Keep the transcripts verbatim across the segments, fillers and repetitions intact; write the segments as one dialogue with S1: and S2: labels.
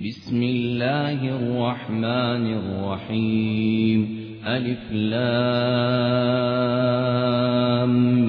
S1: بسم الله الرحمن الرحيم ألف لام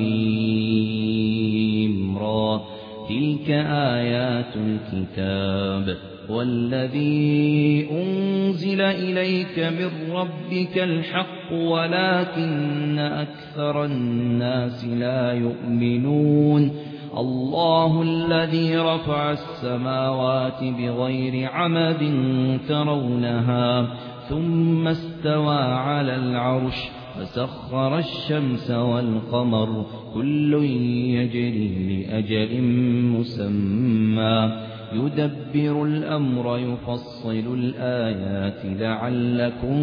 S1: ميم را تلك آيات الكتاب والذي أنزل إليك من ربك الحق ولكن أكثر الناس لا يؤمنون الله الذي رفع السماوات بغير عمد ترونها ثم استوى على العرش فسخر الشمس والقمر كل يجري لأجل مسمى يدبر الأمر يفصل الآيات لعلكم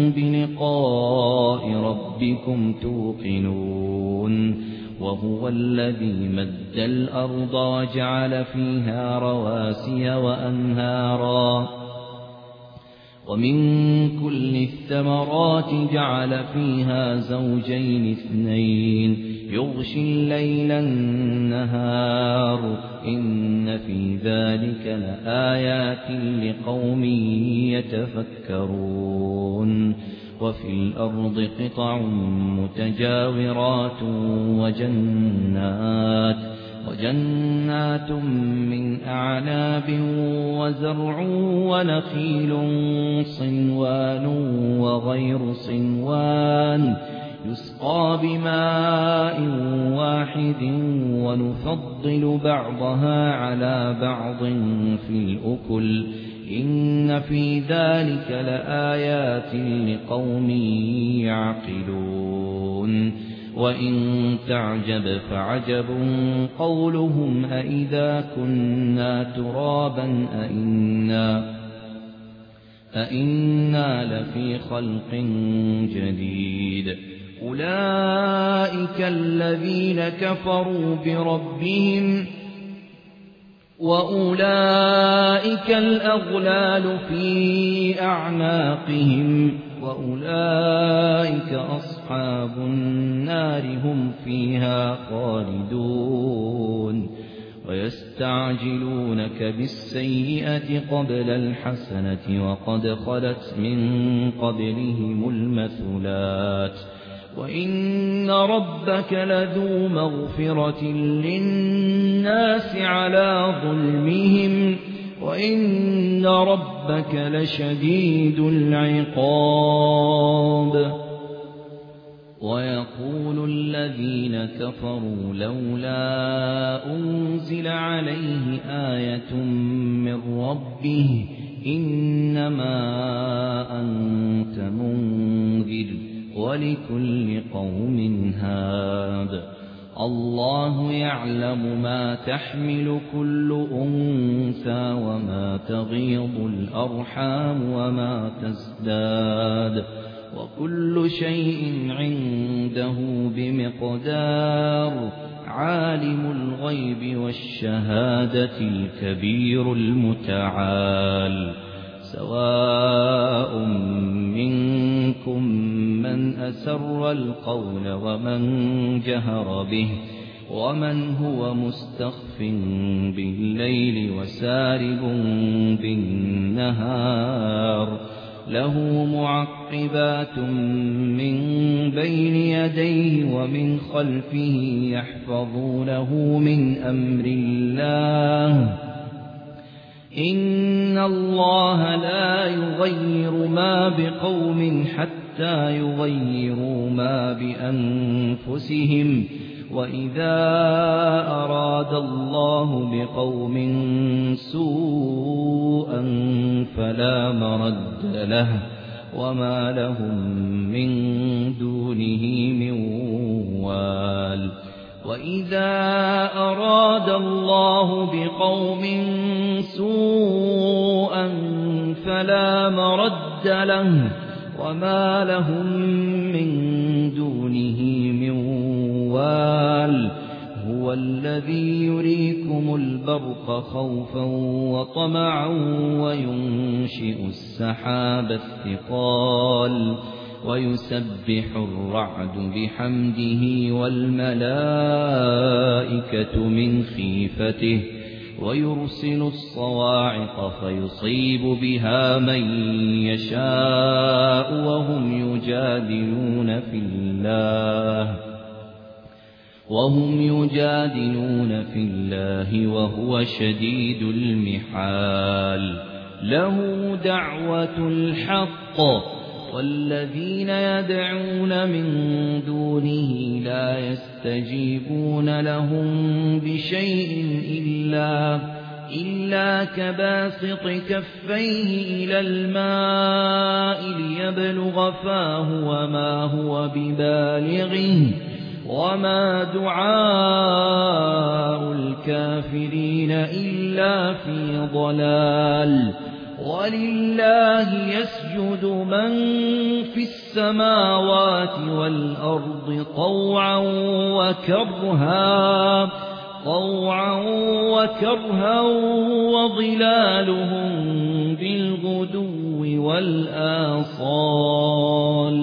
S1: بلقاء ربكم توقنون وهو الذي مد الأرض وجعل فيها رواسي وأنهارا ومن كل الثمرات جعل فيها زوجين اثنين يغشي الليل النهار إن في ذلك لآيات لقوم يتفكرون وفي الأرض قطع متجاورات وجنات وجنات من أعناب وزرع ونخيل صنوان وغير صنوان يسقى بماء واحد ونفضل بعضها على بعض في الأكل إن في ذلك لآيات لقوم يعقلون وإن تعجب فعجب قولهم أإذا كنا ترابا أإنا, أإنا لفي خلق جديد أولئك الذين كفروا بربهم وأولئك الأغلال في أعناقهم وأولئك أصحاب النار هم فيها خالدون ويستعجلونك بالسيئة قبل الحسنة وقد خلت من قبلهم المثلات وإن ربك لذو مغفرة للناس على ظلمهم وإن ربك لشديد العقاب ويقول الذين كفروا لولا أنزل عليه آية من ربه إنما أنت منذر ولكل قوم هاد الله يعلم ما تحمل كل أنثى وما تغيض الأرحام وما تزداد وكل شيء عنده بمقدار عالم الغيب والشهادة الكبير المتعال سواء منكم من أسر القول ومن جهر به ومن هو مستخف بالليل وسارب بالنهار له معقبات من بين يديه ومن خلفه يحفظونه من أمر الله إن الله لا يغير ما بقوم حتى يغيروا ما بأنفسهم وإذا أراد الله بقوم سوءا فلا مرد له وما لهم من دونه من وال وإذا أراد الله بقوم سوءا فلا مرد له وما لهم من دونه من وال هو الذي يريكم البرق خوفا وطمعا وينشئ السحاب الثقال ويسبح الرعد بحمده والملائكة من خيفته ويرسل الصواعق فيصيب بها من يشاء وهم يجادلون في الله وهم يجادلون في الله وهو شديد المحال. له دعوة الحق والذين يدعون من دونه لا يستجيبون لهم بشيء إلا, إلا كباسط كفيه إلى الماء ليبلغ فاه وما هو ببالغه وما دعاء الكافرين إلا في ضلال. ولله يسجد من في السماوات والأرض طوعا وكرها طوعا وكرها وظلالهم بالغدو والآصال.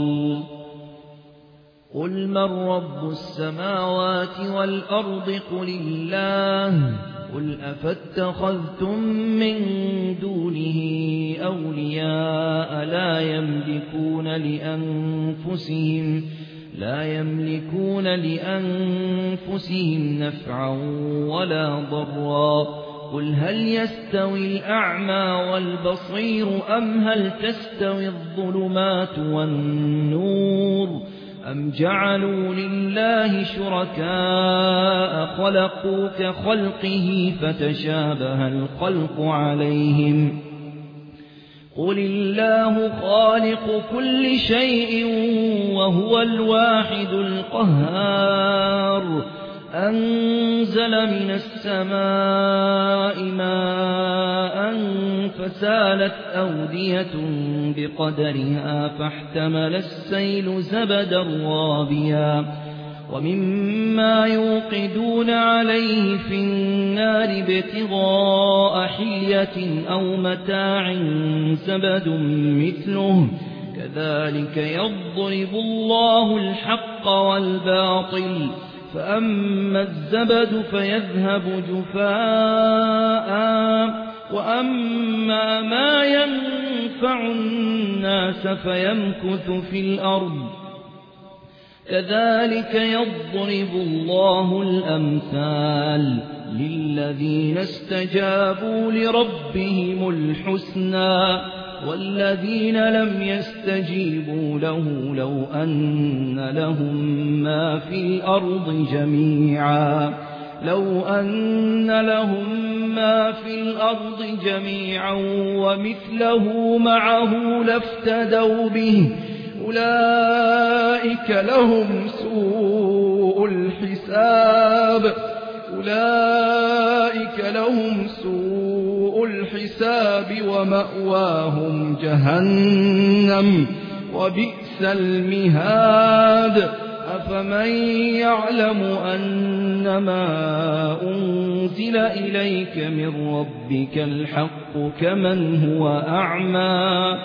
S1: قل من رب السماوات والأرض قل الله قل أفاتخذتم من دونه أولياء لا يملكون لأنفسهم لا يملكون لأنفسهم نفعا ولا ضرا. قل هل يستوي الأعمى والبصير أم هل تستوي الظلمات والنور أم جعلوا لله شركاء خلقوا كخلقه فتشابه الخلق عليهم. قل الله خالق كل شيء وهو الواحد القهار. أنزل من السماء ماء فسالت أودية بقدرها فاحتمل السيل زبدا رابيا ومما يوقدون عليه في النار ابتغاء حلية أو متاع زبد مثله كذلك يضرب الله الحق والباطل فأما الزبد فيذهب جفاء وأما ما ينفع الناس فيمكث في الأرض كذلك يضرب الله الأمثال للذين استجابوا لربهم الحسنى والذين لم يستجيبوا له لو أن لهم ما في الأرض جميعا لو أن لهم ما في الأرض جميعا ومثله معه لافتدوا به أولئك لهم سوء الحساب أولئك لهم سوء الحساب ومأواهم جهنم وبئس المهاد. أفمن يعلم أنما أنزل إليك من ربك الحق كمن هو أعمى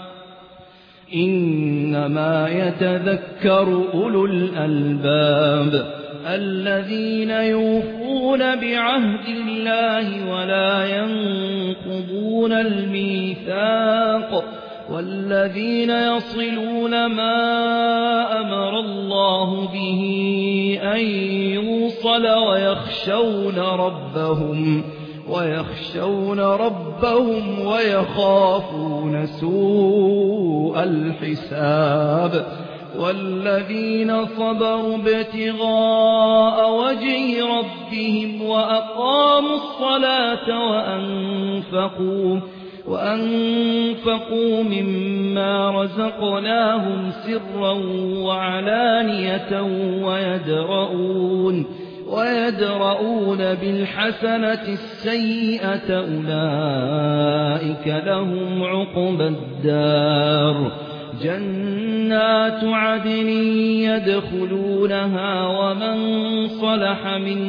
S1: إنما يتذكر أولو الألباب الذين يوفون بعهد الله ولا ينقضون الميثاق والذين يصلون ما أمر الله به أن يوصل ويخشون ربهم ويخشون ربهم ويخافون سوء الحساب والذين صبروا ابتغاء وجه ربهم وأقاموا الصلاة وأنفقوا وأنفقوا مما رزقناهم سرا وعلانية ويدرؤون ويدرؤون بالحسنة السيئة أولئك لهم عقبى الدار جنات عدن يدخلونها ومن صلح من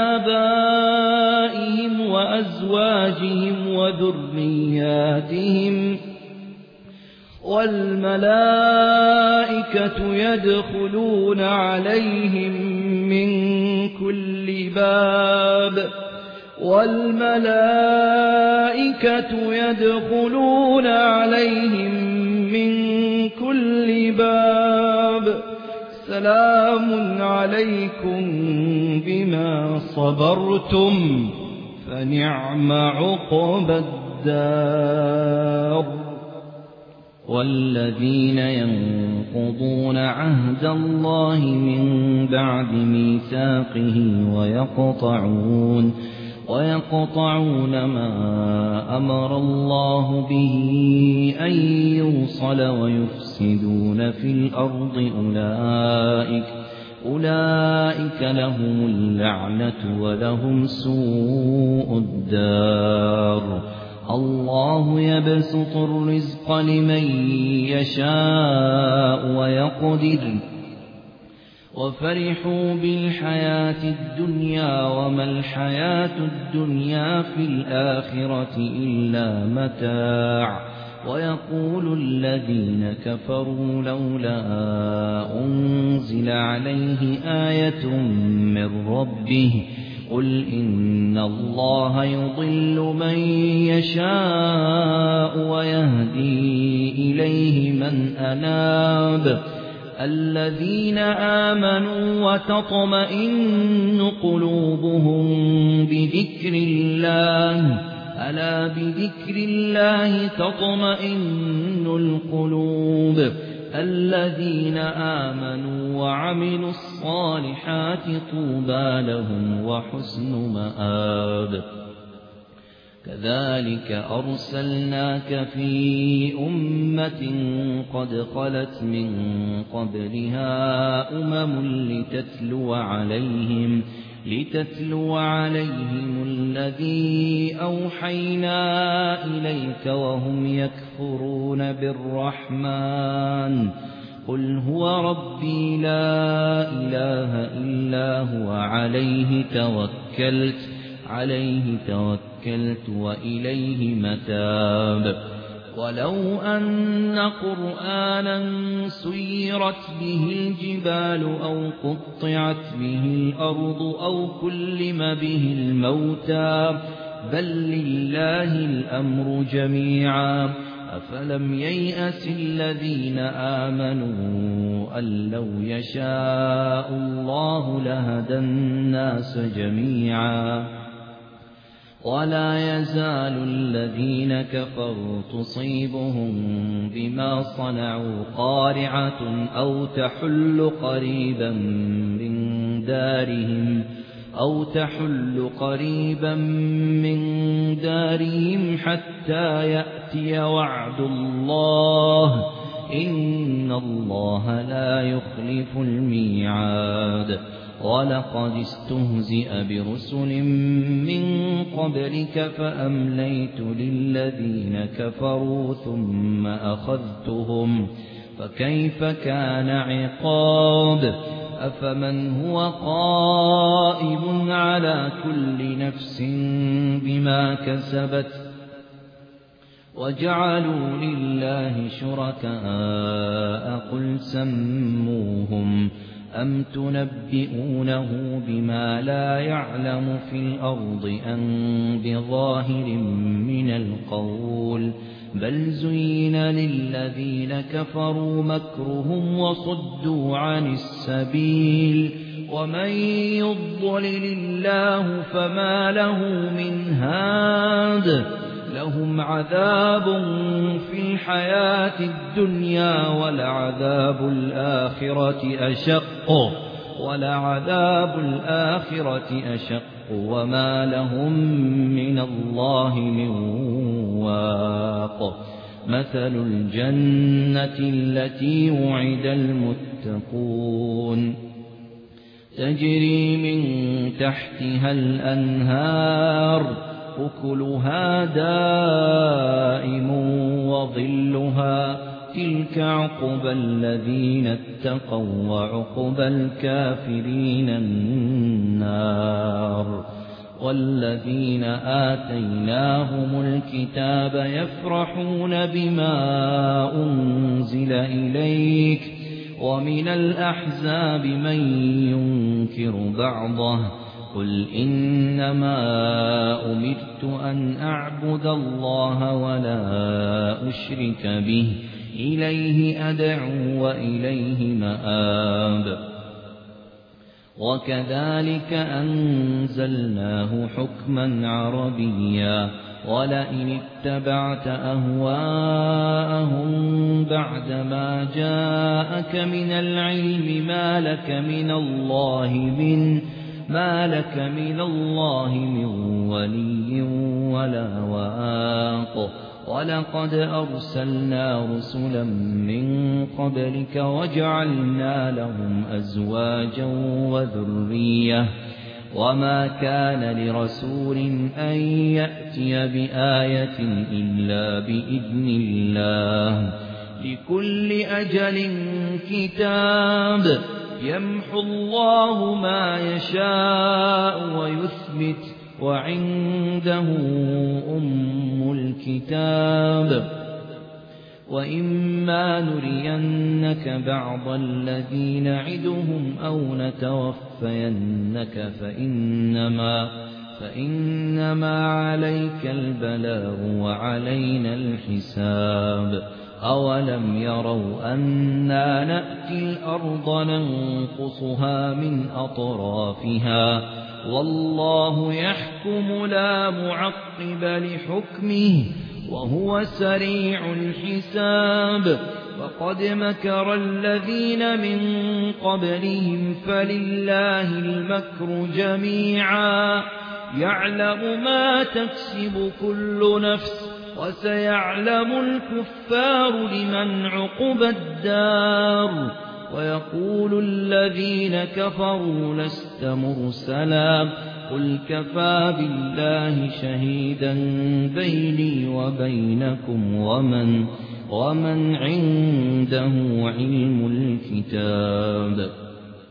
S1: آبائهم وأزواجهم وذرياتهم والملائكة يدخلون عليهم من كل باب والملائكة يدخلون عليهم من كل باب سلام عليكم بما صبرتم فنعم عقبى الدار. والذين ينقضون عهد الله من بعد ميثاقه ويقطعون ويقطعون ما أمر الله به أن يوصل ويفسدون في الأرض أولئك أولئك لهم اللعنة ولهم سوء الدار. الله يبسط الرزق لمن يشاء ويقدر وفرحوا بالحياة الدنيا وما الحياة الدنيا في الآخرة إلا متاع. ويقول الذين كفروا لولا أنزل عليه آية من ربه قل إن الله يضل من يشاء ويهدي إليه من أناب. الذين آمنوا وتطمئن قلوبهم بذكر الله ألا بذكر الله تطمئن القلوب. الذين آمنوا وعملوا الصالحات طوبى لهم وحسن مآب. كذلك أرسلناك في أمة قد خلت من قبلها أمم لتتلو عليهم لتتلو عليهم الذي أوحينا إليك وهم يكفرون بالرحمن قل هو ربي لا إله إلا هو عليه توكلت عليه توكلت وإليه متاب. ولو أن قرآنا سيرت به الجبال أو قطعت به الأرض أو كلم به الموتى بل لله الأمر جميعا أفلم ييأس الذين آمنوا أن لو يشاء الله لهدى الناس جميعا. ولا يزال الذين كفروا تصيبهم بما صنعوا قارعة أو تحل قريبا من دارهم أو تحل قريبا من دارهم حتى يأتي وعد الله إن الله لا يخلف الميعاد. ولقد استهزئ برسل من قبلك فأمليت للذين كفروا ثم أخذتهم فكيف كان عقاب. أفمن هو قائم على كل نفس بما كسبت وجعلوا لله شركاء قل سموهم أم تنبئونه بما لا يعلم في الأرض أم بظاهر من القول بل زين للذين كفروا مكرهم وصدوا عن السبيل ومن يضلل الله فما له من هاد. لهم عذاب في الحياة الدنيا ولعذاب الآخرة أشق ولعذاب الآخرة أشق وما لهم من الله من واق. مثل الجنة التي وعد المتقون تجري من تحتها الأنهار أكلها دائم وظلها تلك عقبى الذين اتقوا وعقبى الكافرين النار. والذين آتيناهم الكتاب يفرحون بما أنزل إليك ومن الأحزاب من ينكر بعضه قل إنما أمرت أن أعبد الله ولا أشرك به إليه أدعو وإليه مآب وكذلك أنزلناه حكما عربيا ولئن اتبعت أهواءهم بعدما جاءك من العلم ما لك من الله من ما لك من الله من ولي ولا واق ولقد أرسلنا رسلا من قبلك وجعلنا لهم أزواجا وذرية وما كان لرسول أن يأتي بآية إلا بإذن الله لكل أجل كتاب يمحو الله ما يشاء ويثبت وعنده أم الكتاب وإما نرينك بعض الذي نعدهم أو نتوفينك فإنما, فإنما عليك البلاغ وعلينا الحساب أولم يروا أنا نأتي الأرض ننقصها من أطرافها والله يحكم لا معقب لحكمه وهو سريع الحساب وقد مكر الذين من قبلهم فلله المكر جميعا يعلم ما تكسب كل نفس وسيعلم الكفار لمن عقبى الدار ويقول الذين كفروا لست مرسلا قل كفى بالله شهيدا بيني وبينكم ومن, ومن عنده علم الكتاب